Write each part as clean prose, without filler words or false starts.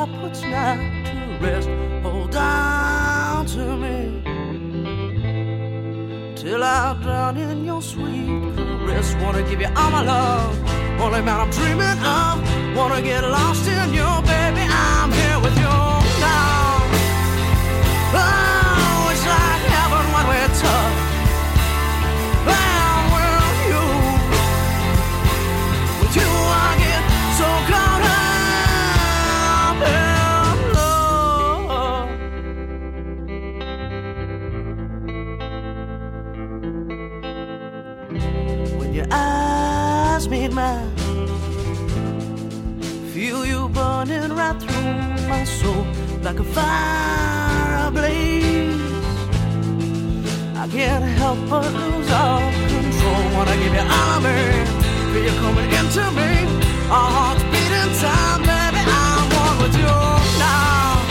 daylight puts night to rest. Hold on to me till I drown in your sweet caress. Wanna give you all my love, only man I'm dreaming of. Wanna get lost in you, baby, I'm here with you now. Oh, it's like heaven when we touch. And with you I get so caught up in love. When your eyes meet mine, feel you burning right through my soul like a fire ablaze. I can't help but lose all control. Wanna give you all of me, feel you coming into me. Our hearts beating time, baby, I'm one with you now.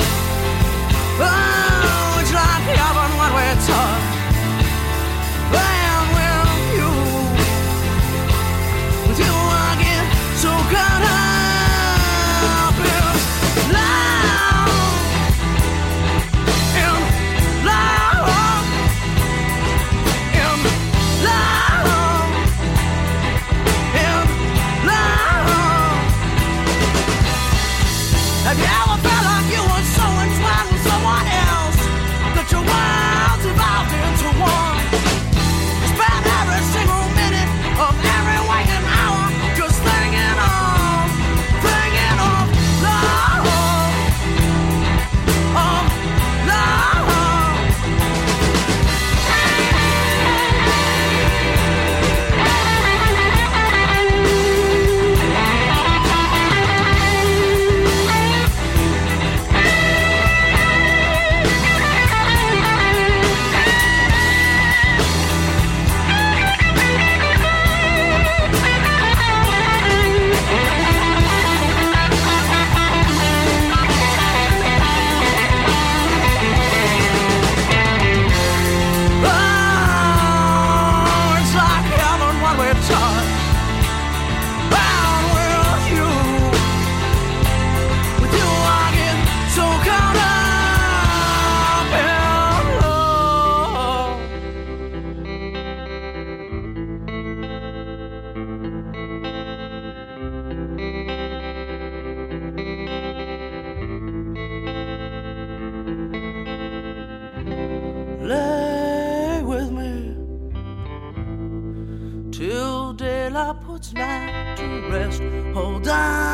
Oh, it's like heaven when we touch. And with you I get so caught up in love, in love, in love, in love. Have you ever felt like you were so entwined with someone else that your worlds evolved into one? You spent every single minute of every waking hour just thinking of love, of love. Oh, it's like heaven when we touch. And with you I get so caught up in love. Lay with me till daylight puts night to rest. Hold on